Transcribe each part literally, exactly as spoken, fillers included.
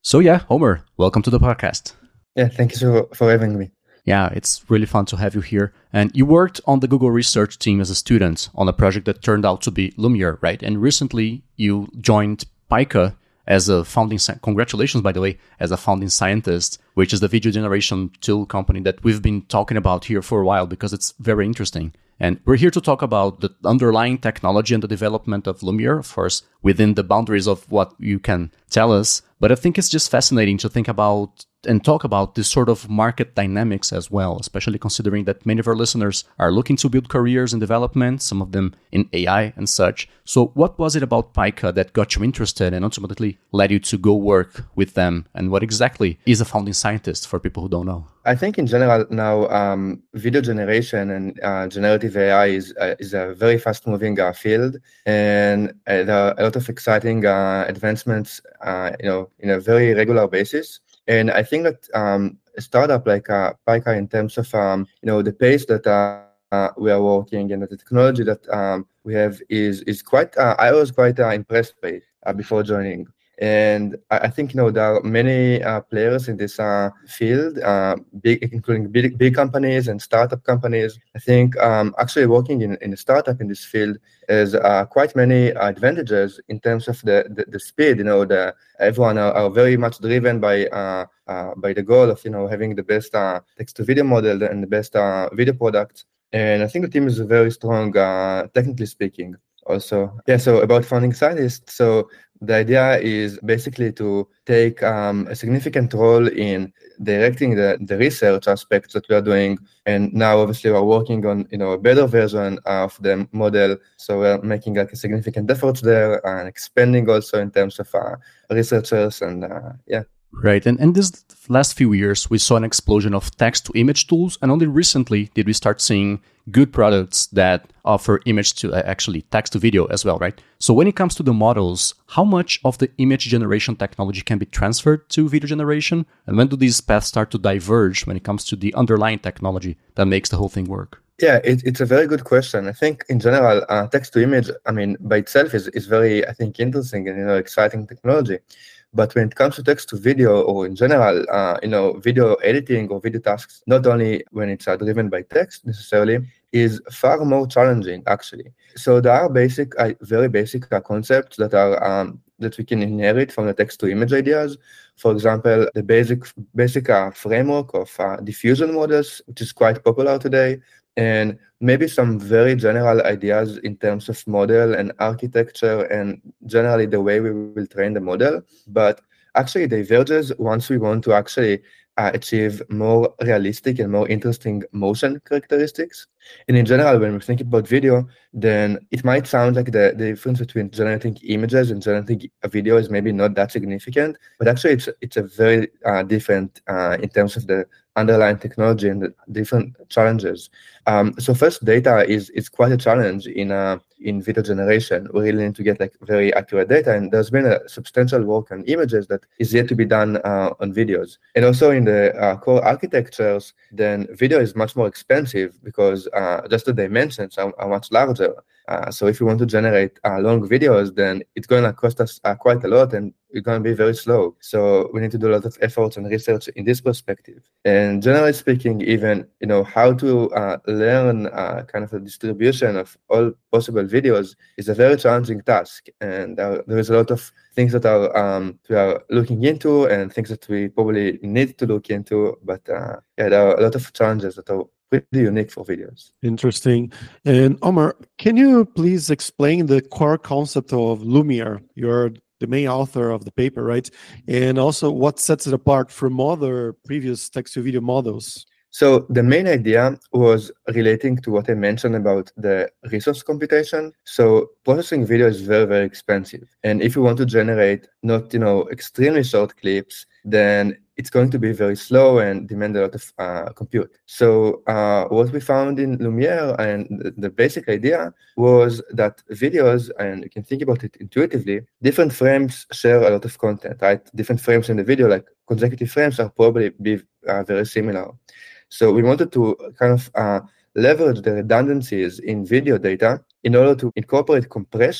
So yeah, Omer, welcome to the podcast. Yeah, thank you so, for having me. Yeah, it's really fun to have you here. And you worked on the Google research team as a student on a project that turned out to be Lumiere, right? And recently you joined Pika as a founding, congratulations, by the way, as a founding scientist, which is the video generation tool company that we've been talking about here for a while because it's very interesting. And we're here to talk about the underlying technology and the development of Lumiere, of course, within the boundaries of what you can tell us. But I think it's just fascinating to think about and talk about this sort of market dynamics as well, especially considering that many of our listeners are looking to build careers in development, some of them in A I and such. So what was it about Pika that got you interested and ultimately led you to go work with them? And what exactly is a founding scientist for people who don't know? I think in general now, um, video generation and uh, generative A I is uh, is a very fast-moving uh, field, and uh, there are a lot of exciting uh, advancements, uh, you know, in a very regular basis. And I think that um, a startup like uh, Pika, in terms of um, you know the pace that uh, uh, we are working and the technology that um, we have is is quite. Uh, I was quite uh, impressed by it uh, before joining. And I think, you know, there are many uh, players in this uh, field, uh, big, including big, big companies and startup companies. I think um, actually working in, in a startup in this field has uh, quite many advantages in terms of the, the, the speed. You know, the everyone are, are very much driven by uh, uh, by the goal of, you know, having the best uh, text-to-video model and the best uh, video product. And I think the team is very strong, uh, technically speaking. Also, yeah. So about founding scientists, so the idea is basically to take um, a significant role in directing the, the research aspects that we are doing. And now, obviously, we're working on you know a better version of the model. So we're making like a significant efforts there and expanding also in terms of uh, researchers and uh, yeah. Right. And in this last few years, we saw an explosion of text-to-image tools. And only recently did we start seeing good products that offer image to uh, actually text-to-video as well, right? So when it comes to the models, how much of the image generation technology can be transferred to video generation? And when do these paths start to diverge when it comes to the underlying technology that makes the whole thing work? Yeah, it, it's a very good question. I think in general, uh, text-to-image, I mean, by itself is, is very, I think, interesting and, you know, exciting technology. But when it comes to text to video or in general, uh, you know, video editing or video tasks, not only when it's uh, driven by text necessarily, is far more challenging actually. So there are basic, uh, very basic uh, concepts that are um, that we can inherit from the text to image ideas. For example, the basic basic uh, framework of uh, diffusion models, which is quite popular today, and maybe some very general ideas in terms of model and architecture and generally the way we will train the model. But actually diverges once we want to actually uh, achieve more realistic and more interesting motion characteristics. And in general, when we think about video, then it might sound like the, the difference between generating images and generating a video is maybe not that significant, but actually it's it's a very uh, different uh, in terms of the underlying technology and the different challenges. Um, so first, data is is quite a challenge in uh, in video generation. We really need to get like very accurate data, and there's been a substantial work on images that is yet to be done uh, on videos. And also in the uh, core architectures, then video is much more expensive because uh, just the dimensions are, are much larger. Uh, so if you want to generate uh, long videos, then it's going to cost us uh, quite a lot, and it's going to be very slow. So we need to do a lot of efforts and research in this perspective. And generally speaking, even you know how to uh, learn uh, kind of a distribution of all possible videos is a very challenging task. And uh, there is a lot of things that are um, we are looking into, and things that we probably need to look into. But uh, yeah, there are a lot of challenges that are pretty unique for videos. Interesting. And Omer, can you please explain the core concept of Lumiere? You're the main author of the paper, right? And also what sets it apart from other previous text-to-video models? So the main idea was relating to what I mentioned about the resource computation. So processing video is very, very expensive. And if you want to generate not, you know, extremely short clips, then it's going to be very slow and demand a lot of uh, compute. So uh, what we found in Lumiere, and the, the basic idea was that videos, and you can think about it intuitively, different frames share a lot of content, right? Different frames in the video, like consecutive frames, are probably be uh, very similar. So we wanted to kind of uh, leverage the redundancies in video data in order to incorporate compression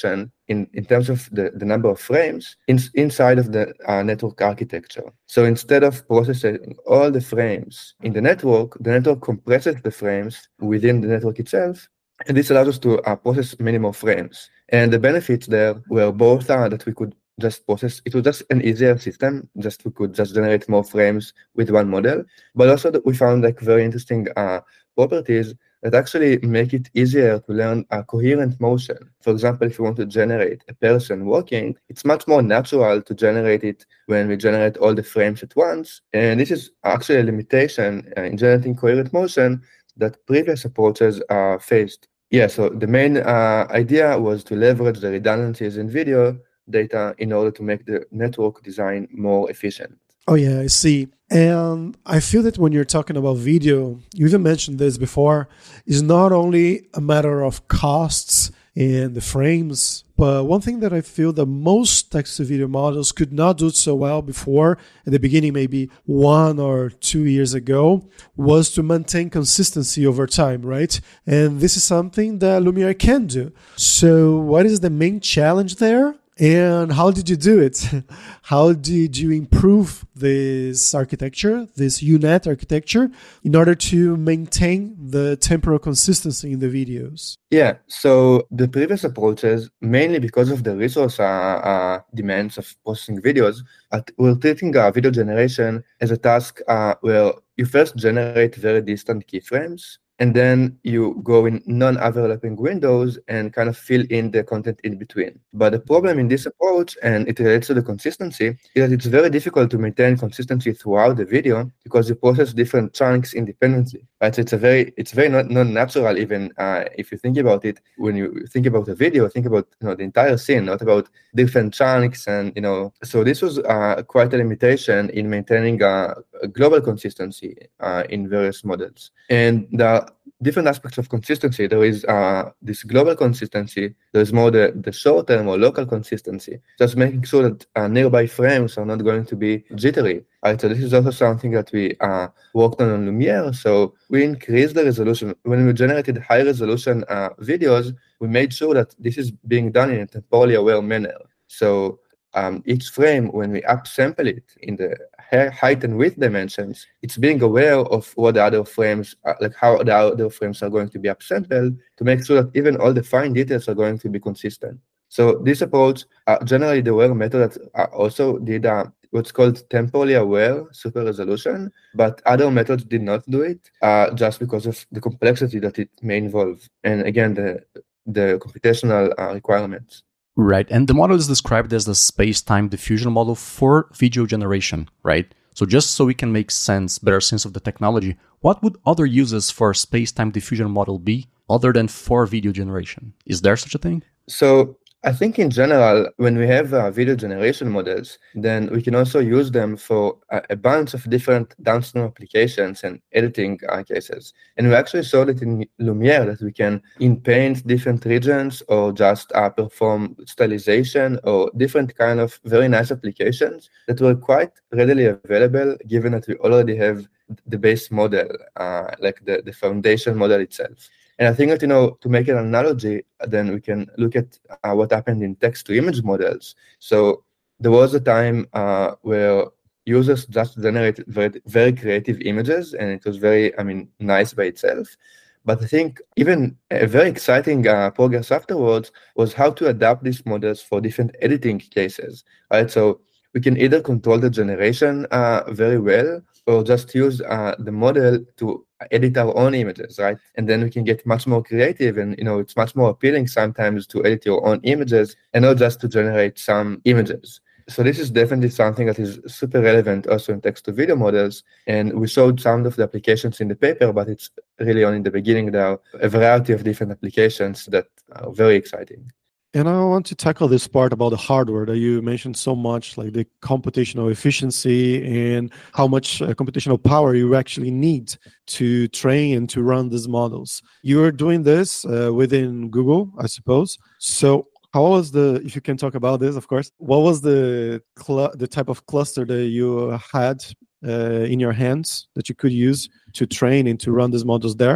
in, in terms of the, the number of frames in, inside of the uh, network architecture. So instead of processing all the frames in the network, the network compresses the frames within the network itself, and this allows us to uh, process many more frames. And the benefits there were both uh, that we could just process, it was just an easier system, just we could just generate more frames with one model, but also that we found like very interesting uh, properties that actually make it easier to learn a coherent motion. For example, if you want to generate a person walking, it's much more natural to generate it when we generate all the frames at once. And this is actually a limitation uh, in generating coherent motion that previous approaches uh, faced. Yeah, so the main uh, idea was to leverage the redundancies in video data in order to make the network design more efficient. Oh, yeah, I see. And I feel that when you're talking about video, you even mentioned this before, is not only a matter of costs and the frames, but one thing that I feel that most text-to-video models could not do so well before, at the beginning, maybe one or two years ago, was to maintain consistency over time, right? And this is something that Lumiere can do. So what is the main challenge there? And how did you do it? How did you improve this architecture, this U net architecture, in order to maintain the temporal consistency in the videos? Yeah, so the previous approaches, mainly because of the resource uh, uh, demands of processing videos, uh, we're treating uh, video generation as a task uh, where you first generate very distant keyframes, and then you go in non-overlapping windows and kind of fill in the content in between. But the problem in this approach, and it relates to the consistency, is that it's very difficult to maintain consistency throughout the video because you process different chunks independently. Right? So it's a very, it's very not non-natural even uh, if you think about it. When you think about a video, think about you know the entire scene, not about different chunks, and you know. So this was uh, quite a limitation in maintaining a, a global consistency uh, in various models. And the different aspects of consistency. There is uh, this global consistency. There's more the, the short-term or local consistency, just making sure that uh, nearby frames are not going to be jittery. Right, so this is also something that we uh, worked on on Lumiere. So we increased the resolution. When we generated high-resolution uh, videos, we made sure that this is being done in a temporally aware manner. So um, each frame, when we upsample it in the height and width dimensions, it's being aware of what the other frames, are, like how the other frames are going to be upsampled to make sure that even all the fine details are going to be consistent. So this approach, uh, generally the aware method that uh, also did uh, what's called temporally aware super resolution, but other methods did not do it uh, just because of the complexity that it may involve. And again, the, the computational uh, requirements. Right. And the model is described as the space-time diffusion model for video generation, right? So just so we can make sense, better sense of the technology, what would other uses for space-time diffusion model be other than for video generation? Is there such a thing? So I think in general, when we have uh, video generation models, then we can also use them for a, a bunch of different downstream applications and editing uh, cases. And we actually saw that in Lumiere that we can in-paint different regions or just uh, perform stylization or different kind of very nice applications that were quite readily available given that we already have the base model, uh, like the, the foundation model itself. And I think that, you know, to make an analogy, then we can look at uh, what happened in text-to-image models. So there was a time uh, where users just generated very, very creative images, and it was very, I mean, nice by itself. But I think even a very exciting uh, progress afterwards was how to adapt these models for different editing cases, right? So we can either control the generation uh, very well, or just use uh, the model to edit our own images, right? And then we can get much more creative, and you know, it's much more appealing sometimes to edit your own images and not just to generate some images. So this is definitely something that is super relevant also in text-to-video models, and we showed some of the applications in the paper, but it's really only in the beginning. There are a variety of different applications that are very exciting. And I want to tackle this part about the hardware that you mentioned so much, like the computational efficiency and how much uh, computational power you actually need to train and to run these models. You are doing this uh, within Google, I suppose. So how was the, if you can talk about this, of course, what was the cl- the type of cluster that you had uh, in your hands that you could use to train and to run these models there?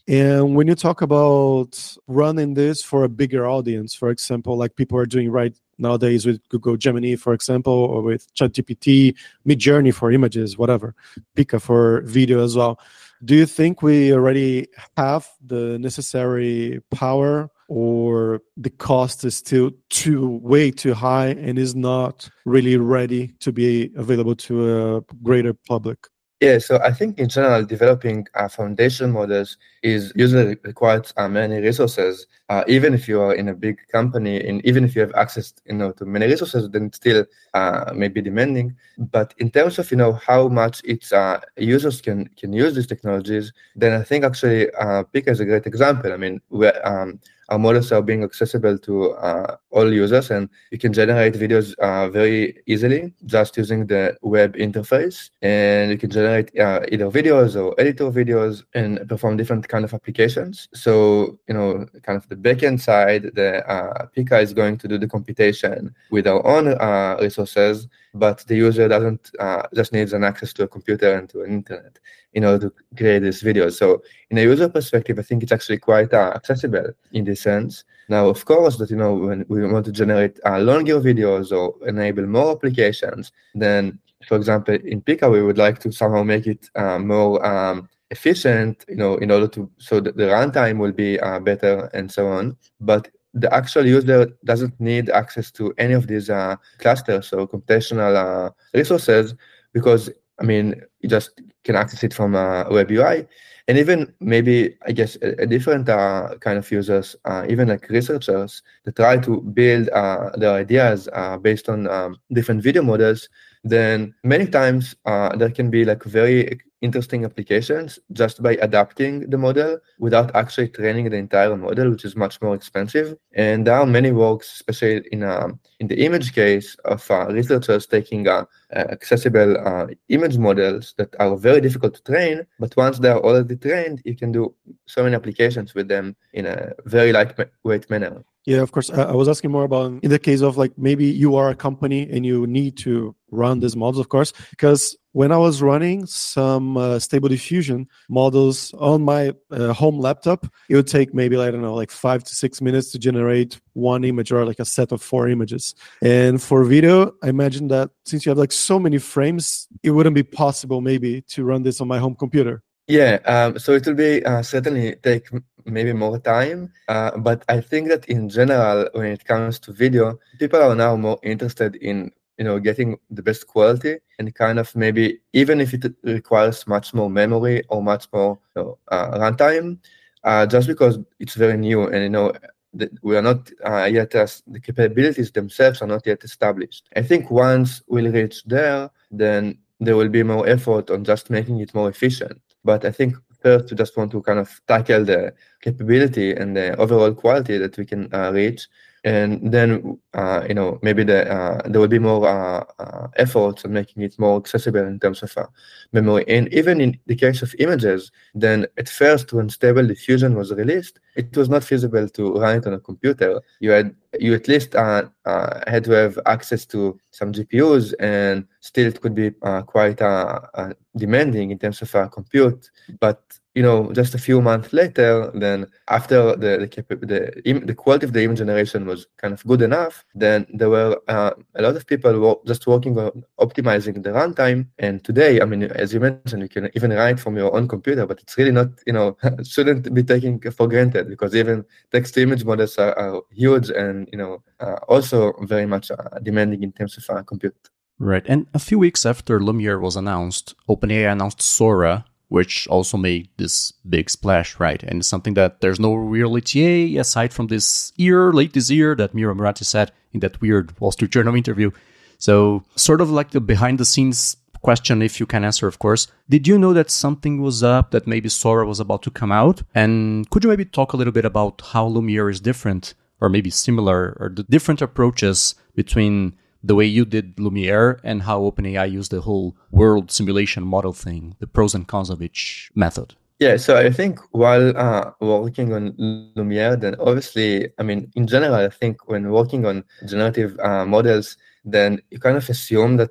And when you talk about running this for a bigger audience, for example, like people are doing right nowadays with Google Gemini, for example, or with ChatGPT, Midjourney for images, whatever, Pika for video as well. Do you think we already have the necessary power, or the cost is still too way too high and is not really ready to be available to a greater public? Yeah, so I think in general, developing uh, foundation models is usually requires uh, many resources. Uh, even if you are in a big company, and even if you have access, you know, to many resources, then still uh, may be demanding. But in terms of, you know, how much its uh, users can can use these technologies, then I think actually uh, Pika is a great example. I mean, where um, our models are being accessible to uh, all users, and you can generate videos uh, very easily just using the web interface, and you can generate uh, either videos or editor videos and perform different kind of applications. So, you know, kind of the backend side, the uh, Pika is going to do the computation with our own uh, resources, but the user doesn't uh, just needs an access to a computer and to an internet in order to create these videos. So in a user perspective, I think it's actually quite uh, accessible in this sense. Now, of course, that, you know, when we want to generate uh, longer videos or enable more applications, then, for example, in Pika, we would like to somehow make it uh, more um, efficient, you know, in order to, so that the runtime will be uh, better and so on. But the actual user doesn't need access to any of these uh, clusters or computational uh, resources, because, I mean, you just can access it from a web U I. And even maybe, I guess, a, a different uh, kind of users, uh, even like researchers, that try to build uh, their ideas uh, based on um, different video models, then many times uh, there can be like very interesting applications just by adapting the model without actually training the entire model, which is much more expensive. And there are many works, especially in um, in the image case, of uh, researchers taking uh, uh, accessible uh, image models that are very difficult to train, but once they are already trained, you can do so many applications with them in a very lightweight manner. Yeah, of course. I, I was asking more about in the case of like maybe you are a company and you need to run these models, of course, because when I was running some uh, Stable Diffusion models on my uh, home laptop, it would take maybe, I don't know, like five to six minutes to generate one image or like a set of four images. And for video, I imagine that since you have like so many frames, it wouldn't be possible maybe to run this on my home computer. Yeah, um, so it will be uh, certainly take maybe more time, uh, but I think that in general, when it comes to video, people are now more interested in, you know, getting the best quality, and kind of maybe even if it requires much more memory or much more, you know, uh, runtime, uh, just because it's very new, and, you know, we are not uh, yet, as the capabilities themselves are not yet established. I think once we'll reach there, then there will be more effort on just making it more efficient. But I think first we just want to kind of tackle the capability and the overall quality that we can uh, reach. And then, uh, you know, maybe the, uh, there will be more uh, uh, efforts on making it more accessible in terms of uh, memory. And even in the case of images, then at first when Stable Diffusion was released, it was not feasible to run it on a computer. You had you at least uh, uh, had to have access to some G P Us, and still it could be uh, quite uh, uh, demanding in terms of uh, compute. But, you know, just a few months later, then after the the, the, the quality of the image generation was kind of good enough, then there were uh, a lot of people were just working on optimizing the runtime. And today, I mean, as you mentioned, you can even write from your own computer, but it's really not, you know, shouldn't be taken for granted, because even text-to-image models are, are huge and, you know, uh, also very much uh, demanding in terms of uh, compute. Right. And a few weeks after Lumiere was announced, OpenAI announced Sora, which also made this big splash, right? And it's something that there's no real E T A aside from this year, late this year, that Mira Murati said in that weird Wall Street Journal interview. So sort of like the behind the scenes question, if you can answer, of course. Did you know that something was up, that maybe Sora was about to come out? And could you maybe talk a little bit about how Lumiere is different, or maybe similar, or the different approaches between the way you did Lumiere and how OpenAI used the whole world simulation model thing, the pros and cons of each method? Yeah, so I think while uh, working on Lumiere, then obviously, I mean, in general, I think when working on generative uh, models, then you kind of assume that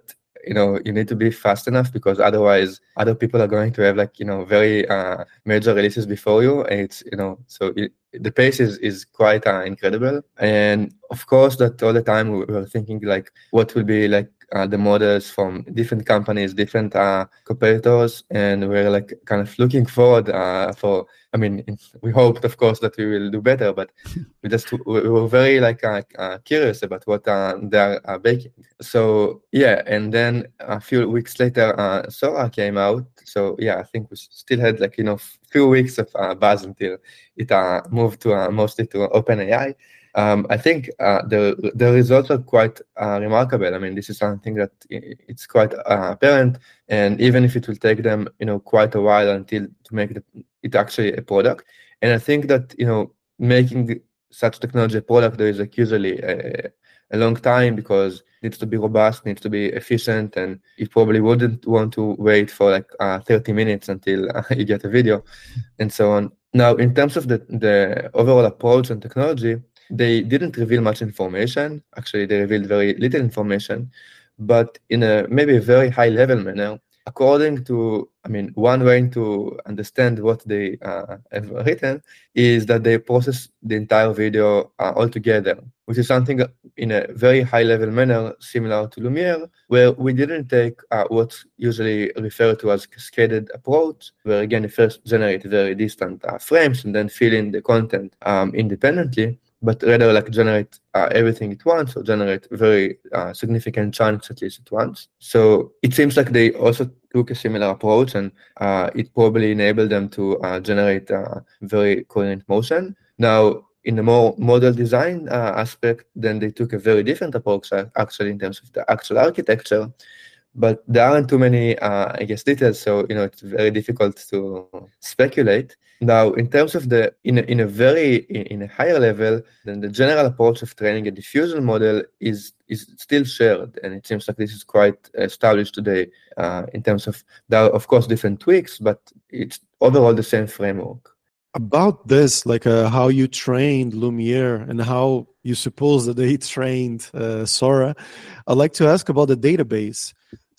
you know, you need to be fast enough because otherwise other people are going to have like, you know, very uh, major releases before you. And it's, you know, so it, the pace is, is quite uh, incredible. And of course that all the time we were thinking like, what will be like uh, the models from different companies, different uh, competitors. And we're like kind of looking forward uh, for, I mean, we hoped of course that we will do better, but we just, we were very like uh, uh, curious about what uh, they're uh, baking. So yeah, and then a few weeks later, uh, Sora came out. So yeah, I think we still had like, you know, few weeks of uh, buzz until it uh, moved to uh, mostly to OpenAI. Um, I think uh, the the results are quite uh, remarkable. I mean, this is something that it's quite uh, apparent, and even if it will take them, you know, quite a while until to make the, it actually a product. And I think that, you know, making such technology a product, there is like usually a, a long time because it needs to be robust, needs to be efficient, and you probably wouldn't want to wait for like uh, thirty minutes until uh, you get a video, and so on. Now, in terms of the the overall approach and technology, they didn't reveal much information. Actually, they revealed very little information, but in a maybe a very high level manner. According to, I mean, one way to understand what they uh, have written is that they process the entire video uh, altogether, which is something in a very high level manner similar to Lumiere, where we didn't take uh, what's usually referred to as cascaded approach, where again, you first generate very distant uh, frames and then fill in the content um, independently, but rather like generate uh, everything at once or generate very uh, significant chunks at least at once. So it seems like they also took a similar approach, and uh, it probably enabled them to uh, generate uh, very coherent motion. Now, in the more model design uh, aspect, then they took a very different approach actually in terms of the actual architecture. But there aren't too many, uh, I guess, details, so you know it's very difficult to speculate. Now, in terms of the, in a, in a very, in, in a higher level, then the general approach of training a diffusion model is is still shared, and it seems like this is quite established today. Uh, in terms of, there are of course different tweaks, but it's overall the same framework. About this, like uh, how you trained Lumiere and how you suppose that they trained uh, Sora, I'd like to ask about the database.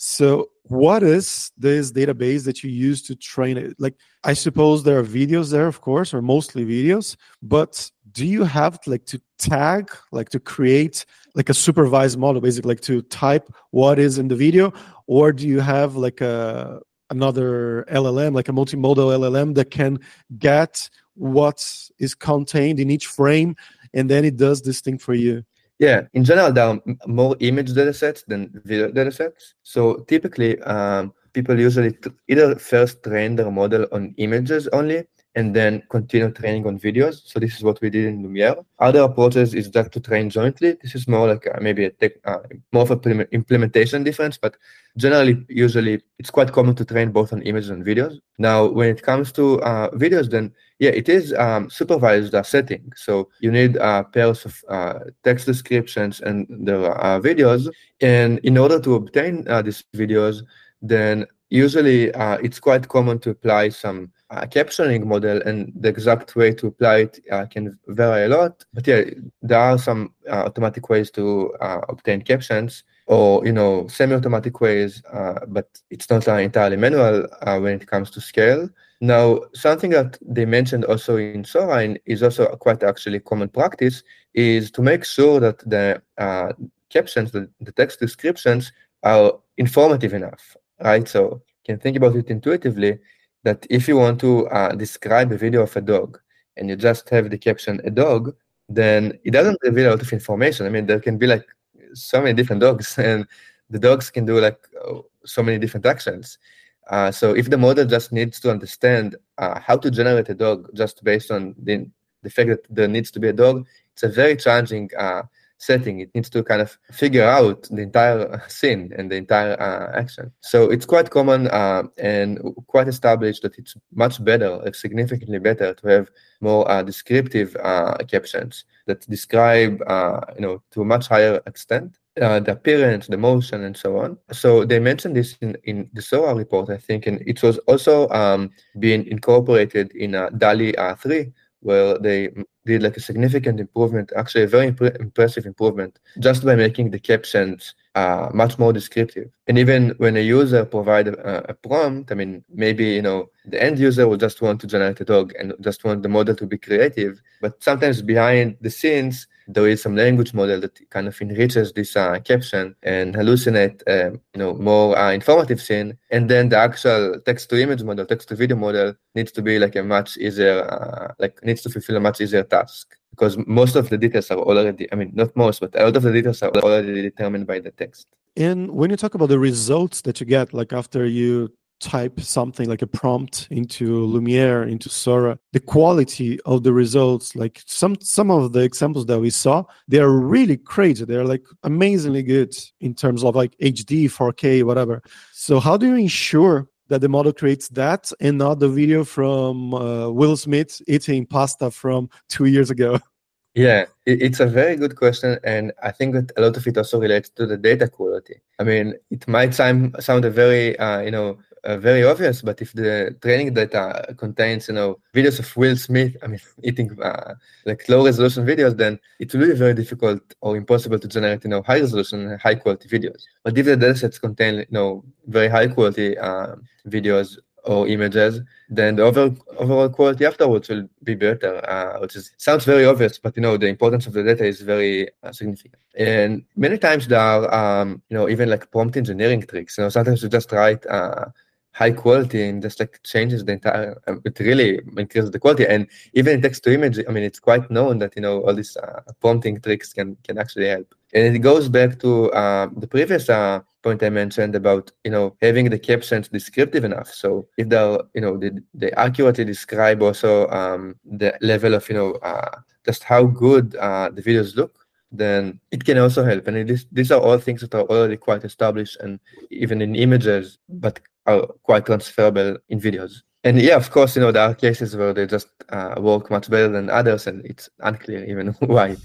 So what is this database that you use to train it? Like, I suppose there are videos there, of course, or mostly videos, but do you have like to tag, like to create like a supervised model, basically like to type what is in the video, or do you have like a another L L M, like a multimodal L L M that can get what is contained in each frame, and then it does this thing for you? Yeah, in general, there are more image datasets than video datasets. So typically, um, people usually t- either first train their model on images only, and then continue training on videos. So this is what we did in Lumiere. Other approaches is just to train jointly. This is more like a, maybe a tech, uh, more of a implementation difference, but generally, usually, it's quite common to train both on images and videos. Now, when it comes to uh, videos, then yeah, it is um, supervised uh, setting. So you need uh, pairs of uh, text descriptions and the uh, videos. And in order to obtain uh, these videos, then usually uh, it's quite common to apply some uh, captioning model, and the exact way to apply it uh, can vary a lot. But yeah, there are some uh, automatic ways to uh, obtain captions, or you know, semi-automatic ways, uh, but it's not uh, entirely manual uh, when it comes to scale. Now, something that they mentioned also in Sora is also quite actually common practice, is to make sure that the uh, captions, the, the text descriptions are informative enough, right? So you can think about it intuitively, that if you want to uh, describe a video of a dog and you just have the caption a dog, then it doesn't reveal a lot of information. I mean, there can be like so many different dogs, and the dogs can do like so many different actions. Uh, so if the model just needs to understand uh, how to generate a dog just based on the, the fact that there needs to be a dog, it's a very challenging uh, setting. It needs to kind of figure out the entire scene and the entire uh, action. So it's quite common uh, and quite established that it's much better, like significantly better, to have more uh, descriptive uh, captions that describe, uh, you know, to a much higher extent uh, the appearance, the motion, and so on. So they mentioned this in, in the Sora report, I think, and it was also um, being incorporated in uh, DALL-E uh, three, where they did like a significant improvement, actually a very impre- impressive improvement, just by making the captions uh, much more descriptive. And even when a user provides a, a prompt, I mean, maybe, you know, the end user will just want to generate a dog and just want the model to be creative. But sometimes behind the scenes, there is some language model that kind of enriches this uh, caption and hallucinate, um, you know, more uh, informative scene. And then the actual text-to-image model, text-to-video model needs to be like a much easier, uh, like needs to fulfill a much easier task, because most of the details are already, I mean, not most, but a lot of the details are already determined by the text. And when you talk about the results that you get, like after you type something like a prompt into Lumiere, into Sora, the quality of the results, like some some of the examples that we saw, they are really crazy. They're like amazingly good in terms of like H D, four K, whatever. So how do you ensure that the model creates that and not the video from uh, Will Smith eating pasta from two years ago? Yeah, it, it's a very good question, and I think that a lot of it also relates to the data quality. I mean, it might sound sound a very uh, you know uh, very obvious, but if the training data contains you know videos of Will Smith, I mean, eating uh, like low resolution videos, then it will be very difficult or impossible to generate you know high resolution, high quality videos. But if the datasets contain you know very high quality uh, videos or images, then the overall, overall quality afterwards will be better, uh, which is sounds very obvious, but you know the importance of the data is very uh, significant. And many times there are, um, you know, even like prompt engineering tricks. You know, sometimes you just write uh, high quality and just like changes the entire. Um, it really increases the quality. And even in text to image, I mean, it's quite known that you know all these uh, prompting tricks can can actually help. And it goes back to uh, the previous uh, point I mentioned about, you know, having the captions descriptive enough. So if they're, you know, they, they accurately describe also um, the level of, you know, uh, just how good uh, the videos look, then it can also help. And it is, these are all things that are already quite established and even in images, but are quite transferable in videos. And yeah, of course, you know, there are cases where they just uh, work much better than others, and it's unclear even why.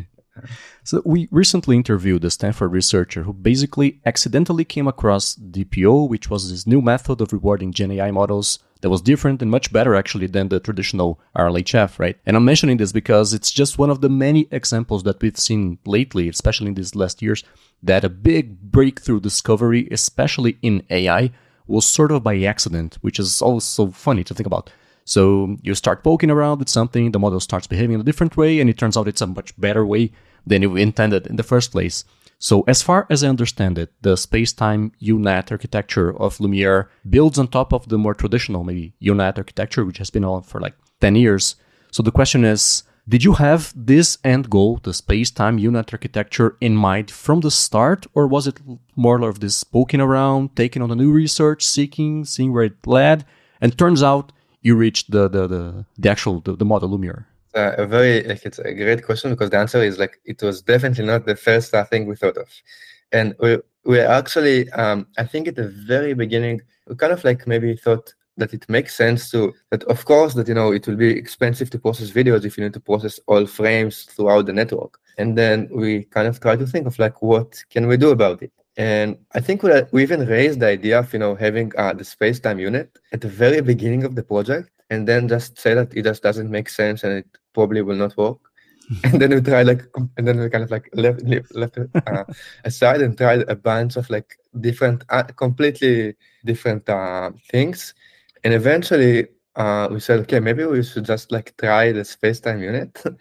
So we recently interviewed a Stanford researcher who basically accidentally came across D P O, which was this new method of rewarding Gen A I models that was different and much better actually than the traditional R L H F, right? And I'm mentioning this because it's just one of the many examples that we've seen lately, especially in these last years, that a big breakthrough discovery, especially in A I, was sort of by accident, which is always so funny to think about. So you start poking around with something, the model starts behaving in a different way, and it turns out it's a much better way than you intended in the first place. So as far as I understand it, the space-time U NET architecture of Lumiere builds on top of the more traditional, maybe U NET architecture, which has been on for like ten years. So the question is, did you have this end goal, the space-time U NET architecture, in mind from the start, or was it more of this poking around, taking on a new research, seeking, seeing where it led, and turns out you reached the the the, the actual the, the model Lumiere? Uh, a very like it's a great question, because the answer is like it was definitely not the first uh, thing we thought of, and we we actually um, I think at the very beginning we kind of like maybe thought that it makes sense to that of course that you know it will be expensive to process videos if you need to process all frames throughout the network, and then we kind of try to think of like what can we do about it. And I think we, we even raised the idea of you know having uh, the space-time unit at the very beginning of the project, and then just say that it just doesn't make sense and it probably will not work. And then we try like, and then we kind of like left left, left it uh, aside and tried a bunch of like different, uh, completely different uh, things. And eventually uh, we said, okay, maybe we should just like try the space-time unit uh,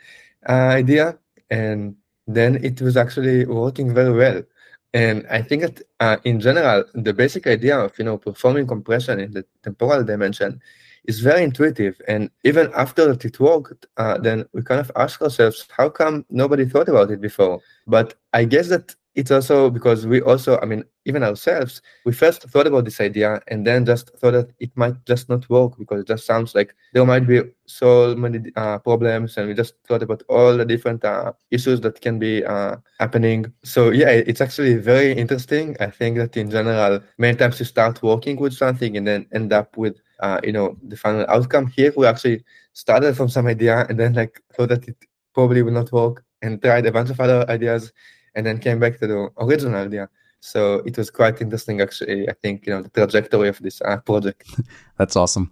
idea. And then it was actually working very well. And I think that uh, in general, the basic idea of you know performing compression in the temporal dimension is very intuitive. And even after that it worked, uh, then we kind of ask ourselves, how come nobody thought about it before? But I guess that it's also because we also, I mean, even ourselves, we first thought about this idea and then just thought that it might just not work because it just sounds like there might be so many uh, problems, and we just thought about all the different uh, issues that can be uh, happening. So yeah, it's actually very interesting. I think that in general, many times you start working with something and then end up with uh, you know, the final outcome. Here we actually started from some idea and then like thought that it probably will not work and tried a bunch of other ideas and then came back to the original idea. So it was quite interesting, actually. I think, you know, the trajectory of this uh, project. That's awesome.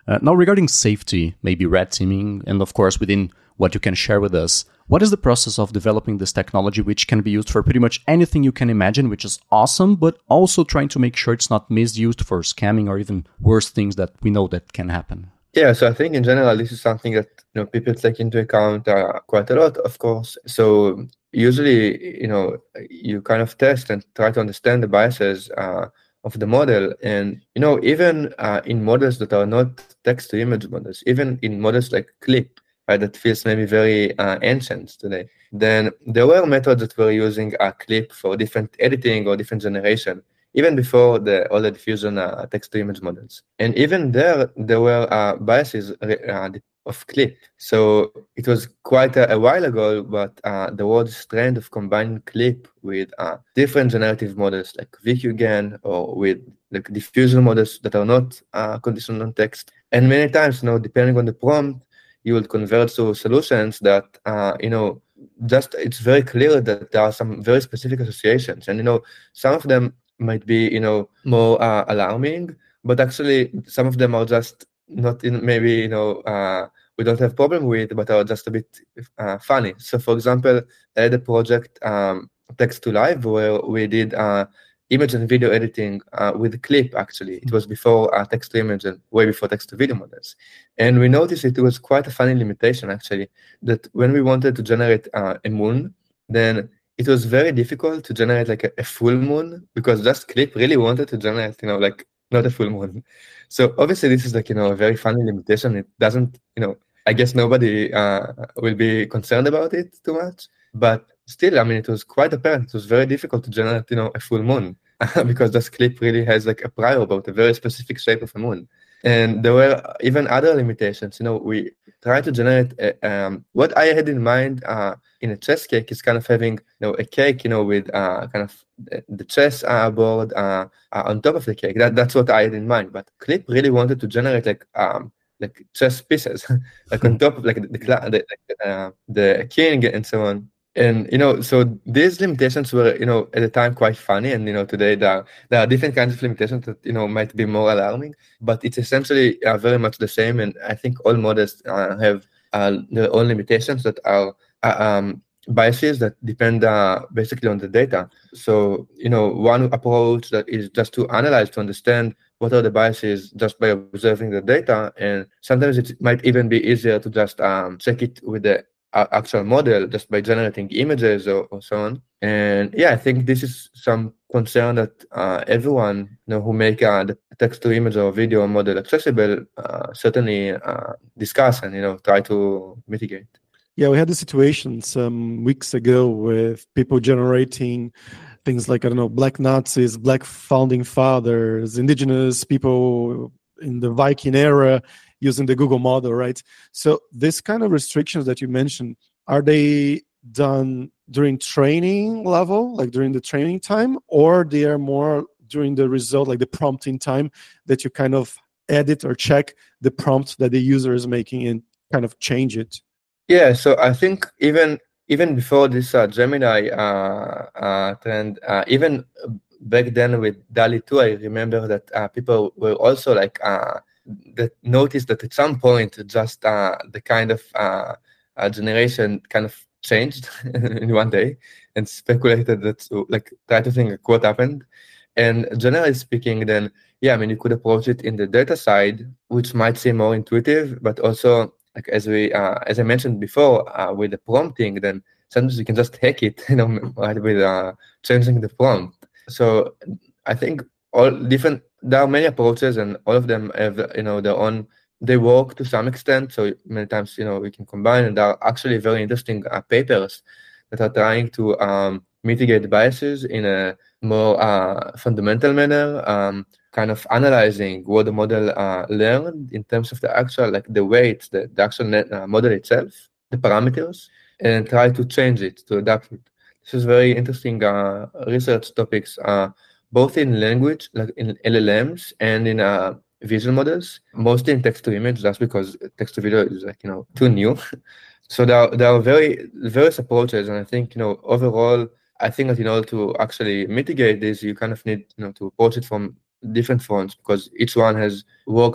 Uh, now, regarding safety, maybe red teaming, and of course, within what you can share with us, what is the process of developing this technology, which can be used for pretty much anything you can imagine, which is awesome, but also trying to make sure it's not misused for scamming or even worse things that we know that can happen? Yeah, so I think in general, this is something that you know people take into account uh, quite a lot, of course. So usually, you know, you kind of test and try to understand the biases uh, of the model. And, you know, even uh, in models that are not text-to-image models, even in models like Clip, right, that feels maybe very uh, ancient today, then there were methods that were using a Clip for different editing or different generation, even before the all the diffusion uh, text-to-image models. And even there, there were uh, biases uh, of Clip. So it was quite a, a while ago, but uh, there was this trend of combining Clip with uh, different generative models like V Q G A N or with like diffusion models that are not uh, conditional on text. And many times, you know, depending on the prompt, you will convert to solutions that, uh, you know, just it's very clear that there are some very specific associations. And, you know, some of them might be, you know, more uh, alarming, but actually some of them are just not in maybe, you know, uh, we don't have problem with, but are just a bit uh, funny. So for example, I had a project, um, Text to Live, where we did uh, image and video editing uh, with Clip, actually. It was before uh, text to image and way before text to video models. And we noticed it was quite a funny limitation, actually, that when we wanted to generate uh, a moon, then it was very difficult to generate like a, a full moon, because just Clip really wanted to generate, you know, like not a full moon. So obviously this is like, you know, a very funny limitation. It doesn't, you know, I guess nobody uh, will be concerned about it too much, but still, I mean, it was quite apparent. It was very difficult to generate, you know, a full moon because this Clip really has like a prior about a very specific shape of a moon. And there were even other limitations. You know, we tried to generate a, um, what I had in mind uh, in a chess cake is kind of having, you know, a cake, you know, with uh, kind of the chess uh, board uh, uh, on top of the cake. That that's what I had in mind. But Clip really wanted to generate like um, like chess pieces, like on top of like the the, the, uh, the king and so on. And, you know, so these limitations were, you know, at the time quite funny. And, you know, today there are, there are different kinds of limitations that, you know, might be more alarming, but it's essentially uh, very much the same. And I think all models uh, have uh, their own limitations that are uh, um, biases that depend uh, basically on the data. So, you know, one approach that is just to analyze, to understand what are the biases just by observing the data. And sometimes it might even be easier to just um, check it with the actual model just by generating images or, or so on. And yeah, I think this is some concern that uh, everyone, you know, who make uh, the text to image or video model accessible uh, certainly uh, discuss and, you know, try to mitigate. Yeah, we had a situation some weeks ago with people generating things like, I don't know, black Nazis, black founding fathers, indigenous people in the Viking era, using the Google model, right? So this kind of restrictions that you mentioned, are they done during training level, like during the training time, or they are more during the result, like the prompting time, that you kind of edit or check the prompt that the user is making and kind of change it? Yeah, so I think even even before this uh, Gemini uh, uh, trend, uh, even back then with DALL-E two, I remember that uh, people were also like, uh, that noticed that at some point just uh, the kind of uh, uh, generation kind of changed in one day, and speculated that, like, try to think like what happened. And generally speaking, then yeah, I mean, you could approach it in the data side, which might seem more intuitive, but also like as we uh, as I mentioned before, uh, with the prompting, then sometimes you can just hack it, you know, right, with uh, changing the prompt. So I think all different. There are many approaches, and all of them have, you know, their own. They work to some extent. So many times, you know, we can combine, and there are actually very interesting uh, papers that are trying to um, mitigate biases in a more uh, fundamental manner, um, kind of analyzing what the model uh, learned in terms of the actual, like the weights, the, the actual net, uh, model itself, the parameters, and try to change it, to adapt it. This is very interesting uh, research topics, uh, both in language, like in L L Ms, and in uh, visual models, mostly in text to image, just because text to video is, like, you know, too new. So there are, there are very various approaches, and I think, you know, overall, I think that in order to actually mitigate this, you kind of need, you know, to approach it from different fronts, because each one has works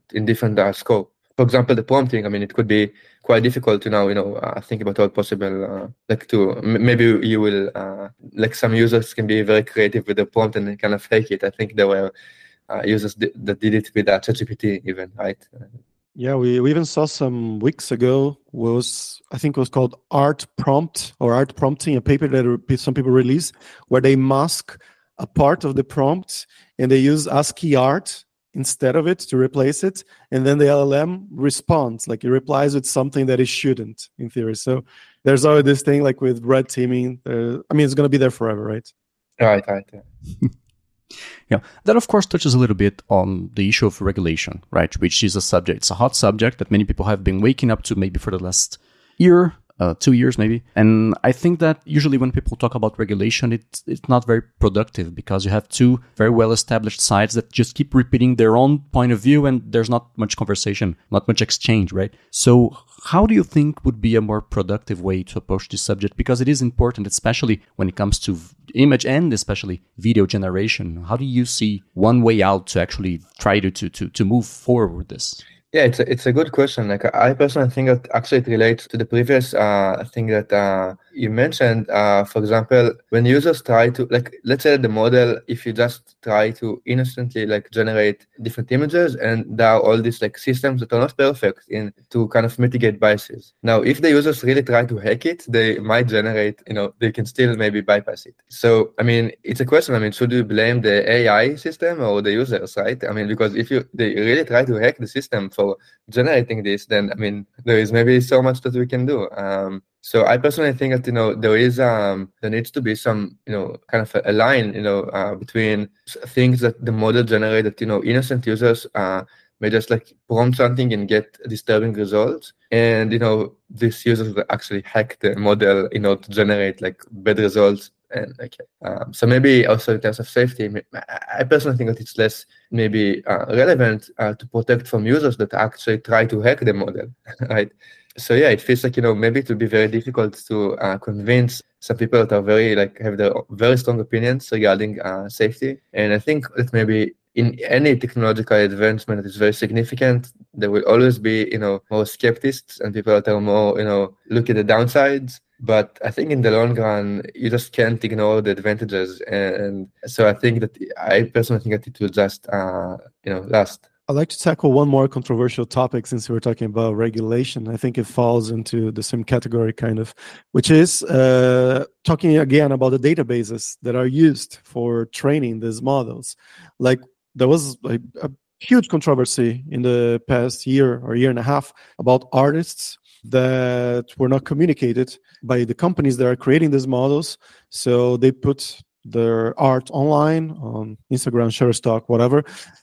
in different uh, scope. For example, the prompting, I mean, it could be quite difficult to now, you know, uh, think about all possible, uh, like to, m- maybe you will, uh, like some users can be very creative with the prompt and they kind of fake it. I think there were uh, users di- that did it with uh, ChatGPT even, right? Yeah, we, we even saw some weeks ago was, I think it was called Art Prompt or Art Prompting, a paper that re- some people released where they mask a part of the prompt and they use ASCII art instead of it to replace it. And then the L L M responds, like it replies with something that it shouldn't in theory. So there's always this thing like with red teaming. Uh, I mean, it's going to be there forever, right? Right, right. Yeah. Yeah, that of course touches a little bit on the issue of regulation, right? Which is a subject, it's a hot subject that many people have been waking up to maybe for the last year, uh, two years maybe. And I think that usually when people talk about regulation, it's, it's not very productive because you have two very well-established sides that just keep repeating their own point of view and there's not much conversation, not much exchange, right? So how do you think would be a more productive way to approach this subject? Because it is important, especially when it comes to image and especially video generation. How do you see one way out to actually try to to to, to move forward with this? Yeah, it's a, it's a good question. Like I personally think that actually it relates to the previous uh, thing that uh, you mentioned. Uh, for example, when users try to, like, let's say the model, if you just try to innocently like generate different images, and there are all these like systems that are not perfect in to kind of mitigate biases. Now, if the users really try to hack it, they might generate, you know, they can still maybe bypass it. So, I mean, it's a question. I mean, should you blame the A I system or the users, right? I mean, because if you they really try to hack the system for generating this, then I mean there is maybe so much that we can do. Um, so I personally think that you know there is um, there needs to be some you know kind of a, a line you know uh, between things that the model generates that you know innocent users uh, may just like prompt something and get disturbing results, and you know these users will actually hack the model you know to generate like bad results. And okay, um, so maybe also in terms of safety, I personally think that it's less maybe uh, relevant uh, to protect from users that actually try to hack the model, right? So yeah, it feels like you know maybe it will be very difficult to uh, convince some people that are very like have their very strong opinions regarding uh, safety. And I think that maybe in any technological advancement that is very significant, there will always be you know more skeptics and people that are more you know look at the downsides. But I think in the long run, you just can't ignore the advantages. And so I think that I personally think that it will just, uh, you know, last. I'd like to tackle one more controversial topic since we were talking about regulation. I think it falls into the same category, kind of, which is uh, talking again about the databases that are used for training these models. Like there was a, a huge controversy in the past year or year and a half about artists that were not communicated by the companies that are creating these models. So they put their art online on Instagram, Shutterstock, whatever.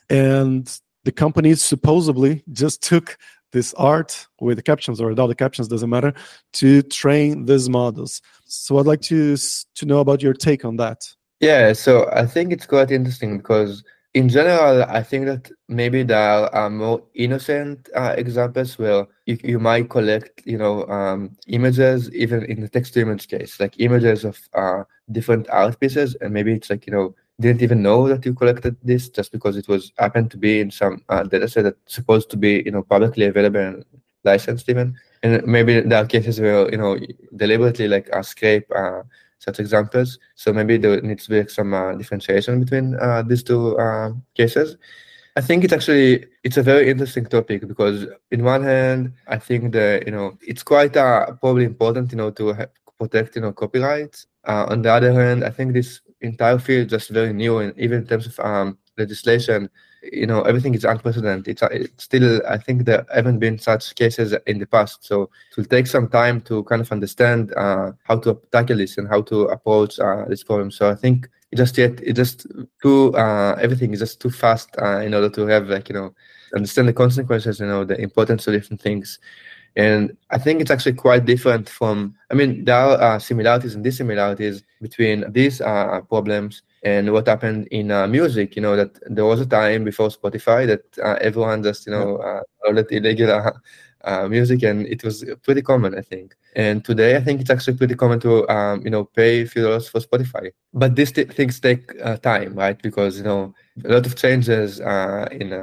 And the companies supposedly just took this art with the captions or without the captions, doesn't matter, to train these models. So I'd like to, to know about your take on that. Yeah, so I think it's quite interesting because in general, I think that maybe there are more innocent uh, examples where you, you might collect, you know, um, images, even in the text-to-image case, like images of uh, different art pieces, and maybe it's like, you know, didn't even know that you collected this just because it was happened to be in some uh, data set that's supposed to be, you know, publicly available and licensed even. And maybe there are cases where, you know, deliberately like uh, scrape uh, such examples. So maybe there needs to be some uh, differentiation between uh, these two uh, cases. I think it's actually it's a very interesting topic because in one hand, I think that you know it's quite uh, probably important you know to ha- protect you know copyrights. Uh, on the other hand, I think this entire field is just very new, and even in terms of um, legislation, you know everything is unprecedented. It's, uh, it's still I think there haven't been such cases in the past, so it will take some time to kind of understand uh, how to tackle this and how to approach uh, this problem. So I think it just yet it just too uh, everything is just too fast uh, in order to have like you know understand the consequences, you know the importance of different things. And I think it's actually quite different from, I mean, there are uh, similarities and dissimilarities between these uh, problems and what happened in uh, music. You know, that there was a time before Spotify that uh, everyone just, you know, uh, downloaded illegal uh, uh, music, and it was pretty common, I think. And today, I think it's actually pretty common to, um, you know, pay a few dollars for Spotify. But these t- things take uh, time, right? Because, you know, a lot of changes uh, in uh,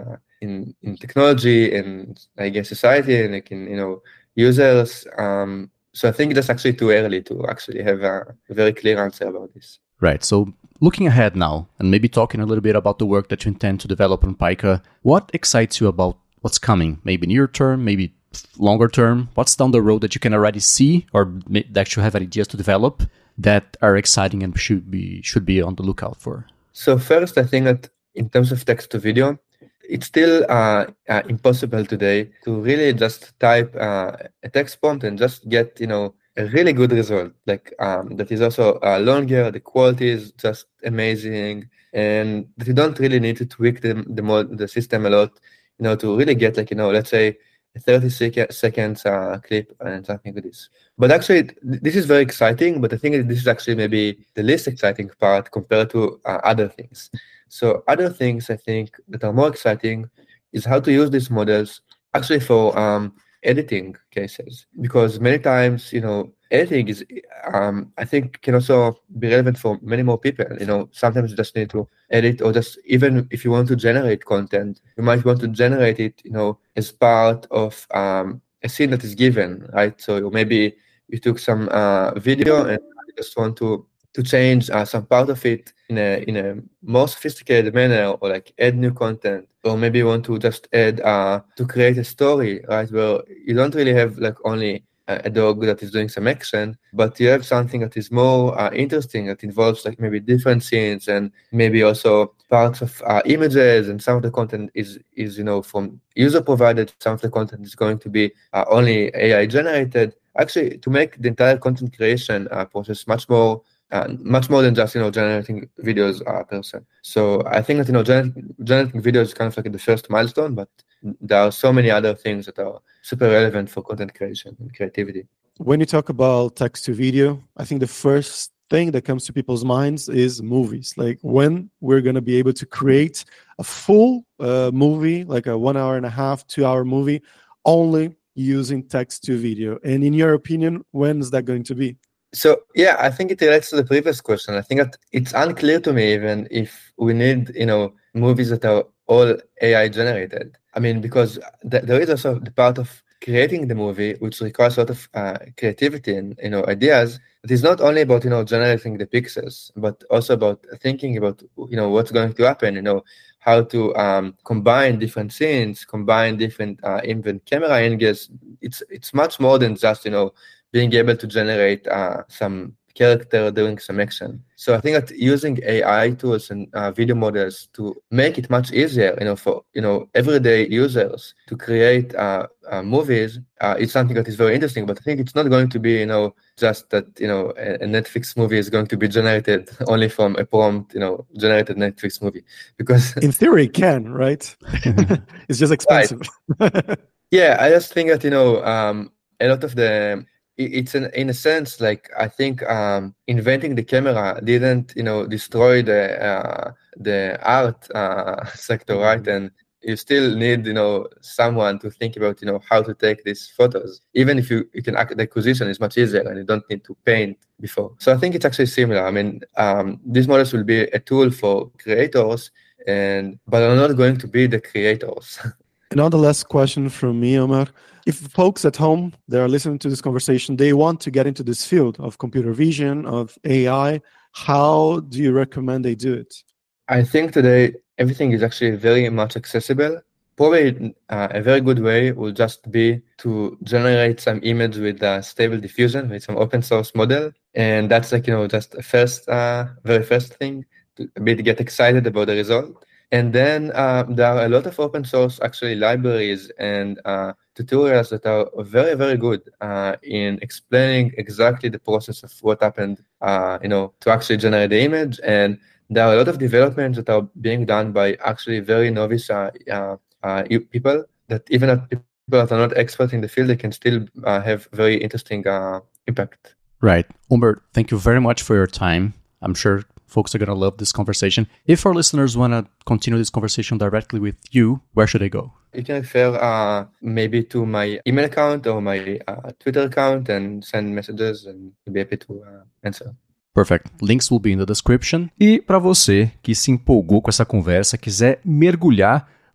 in, in technology and I guess society and like in, you know, users. Um, so I think that's actually too early to actually have a, a very clear answer about this. Right. So looking ahead now and maybe talking a little bit about the work that you intend to develop on Pika, what excites you about what's coming? Maybe near term, maybe longer term? What's down the road that you can already see or that you have ideas to develop that are exciting and should be should be on the lookout for? So first, I think that in terms of text to video, it's still uh, uh, impossible today to really just type uh, a text prompt and just get, you know, a really good result. Like um, that is also uh, longer, the quality is just amazing, and that you don't really need to tweak the the, mod, the system a lot, you know, to really get like, you know, let's say a thirty seconds uh, clip and something like this. But actually, this is very exciting, but I think this is actually maybe the least exciting part compared to uh, other things. So other things I think that are more exciting is how to use these models actually for um, editing cases, because many times, you know, editing is, um, I think, can also be relevant for many more people. You know, sometimes you just need to edit, or just even if you want to generate content, you might want to generate it, you know, as part of um, a scene that is given, right? So maybe you took some uh, video and you just want to to change uh, some part of it in a in a more sophisticated manner, or like add new content, or maybe you want to just add uh, to create a story, right? Where you don't really have like only a dog that is doing some action, but you have something that is more uh, interesting, that involves like maybe different scenes and maybe also parts of uh, images, and some of the content is is you know from user provided, some of the content is going to be uh, only A I generated. Actually, to make the entire content creation uh, process much more Uh, much more than just, you know, generating videos uh, per se. So I think that, you know, generating, generating videos is kind of like the first milestone, but there are so many other things that are super relevant for content creation and creativity. When you talk about text to video, I think the first thing that comes to people's minds is movies. Like when we're going to be able to create a full uh, movie, like a one hour and a half, two hour movie, only using text to video. And in your opinion, when is that going to be? So, yeah, I think it relates to the previous question. I think that it's unclear to me even if we need, you know, movies that are all A I generated. I mean, because th- there is also the part of creating the movie, which requires a lot of uh, creativity and, you know, ideas. It is not only about, you know, generating the pixels, but also about thinking about, you know, what's going to happen, you know, how to um, combine different scenes, combine different uh, even camera angles. It's it's much more than just, you know, being able to generate uh, some character doing some action. So I think that using A I tools and uh, video models to make it much easier, you know, for, you know, everyday users to create uh, uh, movies, uh, it's something that is very interesting. But I think it's not going to be, you know, just that, you know, a, a Netflix movie is going to be generated only from a prompt, you know, generated Netflix movie. Because in theory, it can, right? It's just expensive. Right. Yeah, I just think that, you know, um, a lot of the it's an, in a sense, like I think um, inventing the camera didn't, you know, destroy the uh, the art uh, sector, right? And you still need, you know, someone to think about, you know, how to take these photos. Even if you, you can act, the acquisition is much easier and you don't need to paint before. So I think it's actually similar. I mean, um, these models will be a tool for creators, and but are not going to be the creators. Another last question from me, Omar. If folks at home, they are listening to this conversation, they want to get into this field of computer vision, of A I, how do you recommend they do it? I think today everything is actually very much accessible. Probably uh, a very good way will just be to generate some image with uh, stable diffusion, with some open source model. And that's like, you know, just a first, uh, very first thing to a bit get excited about the result. And then uh, there are a lot of open source actually libraries and uh, tutorials that are very, very good uh, in explaining exactly the process of what happened, uh, you know, to actually generate the image. And there are a lot of developments that are being done by actually very novice uh, uh, uh, people that even if people that are not experts in the field, they can still uh, have very interesting uh, impact. Right. Omer, thank you very much for your time. I'm sure folks are going to love this conversation. If our listeners want to continue this conversation directly with you, where should they go? You can refer uh, maybe to my email account or my uh, Twitter account and send messages, and I'll be happy to uh, answer. Perfect. Links will be in the description. E para você que se empolgou com essa conversa, quiser mergulhar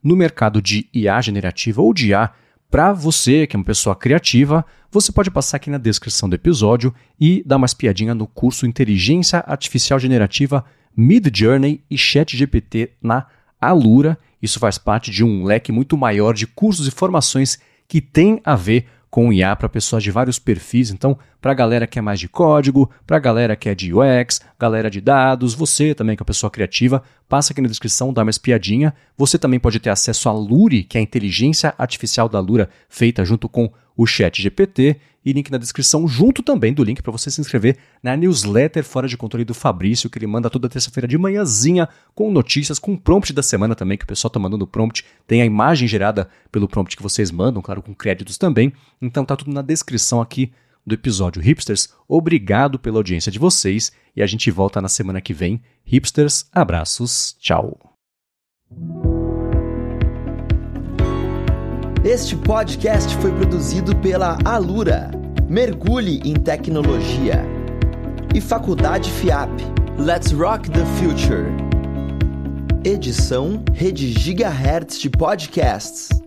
no mercado de I A generativa ou de I A. Para você, que é uma pessoa criativa, você pode passar aqui na descrição do episódio e dar uma espiadinha no curso Inteligência Artificial Generativa Midjourney e ChatGPT na Alura. Isso faz parte de um leque muito maior de cursos e formações que tem a ver com I A para pessoas de vários perfis. Então, para a galera que é mais de código, para a galera que é de U X, galera de dados, você também que é uma pessoa criativa, passa aqui na descrição, dá uma espiadinha. Você também pode ter acesso à Luri, que é a inteligência artificial da Alura, feita junto com o ChatGPT, e link na descrição, junto também do link para você se inscrever na newsletter Fora de Controle do Fabrício, que ele manda toda terça-feira de manhãzinha, com notícias, com prompt da semana também, que o pessoal está mandando o prompt, tem a imagem gerada pelo prompt que vocês mandam, claro, com créditos também. Então tá tudo na descrição aqui do episódio. Hipsters, obrigado pela audiência de vocês, e a gente volta na semana que vem. Hipsters, abraços, tchau. Este podcast foi produzido pela Alura, Mergulhe em Tecnologia, e Faculdade FIAP, Let's Rock the Future. Edição Rede Gigahertz de Podcasts.